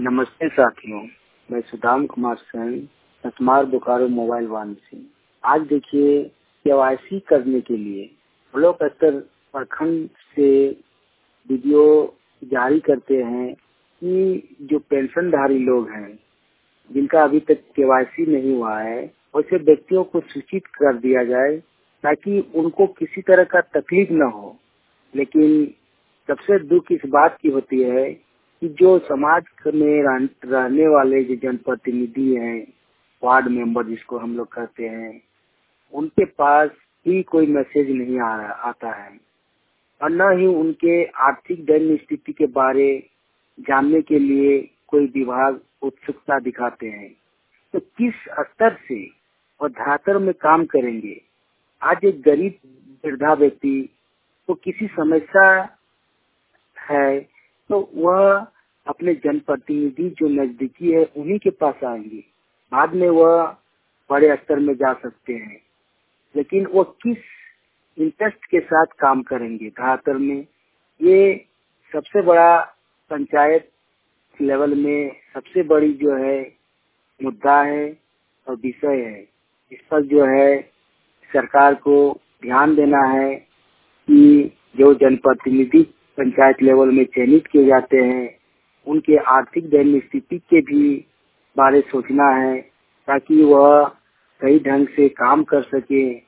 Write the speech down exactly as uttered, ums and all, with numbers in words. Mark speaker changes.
Speaker 1: नमस्ते साथियों, मैं सुदाम कुमार सिंह, सतमार बोकारो मोबाइल वन से। आज देखिए, केवाईसी करने के लिए ब्लॉक स्तर प्रखंड से वीडियो जारी करते हैं कि जो पेंशनधारी लोग हैं जिनका अभी तक केवाईसी नहीं हुआ है, वैसे व्यक्तियों को सूचित कर दिया जाए ताकि उनको किसी तरह का तकलीफ न हो। लेकिन सबसे दुख इस बात की होती है कि जो समाज में रहने वाले जो जनप्रतिनिधि हैं, वार्ड मेंबर जिसको हम लोग कहते हैं, उनके पास भी कोई मैसेज नहीं आ रहा आता है और न ही उनके आर्थिक दैन्य स्थिति के बारे जानने के लिए कोई विभाग उत्सुकता दिखाते हैं। तो किस स्तर से और धरातल में काम करेंगे? आज एक गरीब वृद्धा व्यक्ति को किसी समस्या है तो वह अपने जनप्रतिनिधि जो नजदीकी है उन्हीं के पास आएंगे। बाद में वह बड़े स्तर में जा सकते हैं, लेकिन वो किस इंटरेस्ट के साथ काम करेंगे धरातल में, ये सबसे बड़ा पंचायत लेवल में सबसे बड़ी जो है मुद्दा है और विषय है। इस पर जो है सरकार को ध्यान देना है कि जो जनप्रतिनिधि पंचायत लेवल में चयनित किए जाते हैं उनके आर्थिक दैन्य स्थिति के भी बारे सोचना है ताकि वह सही ढंग से काम कर सके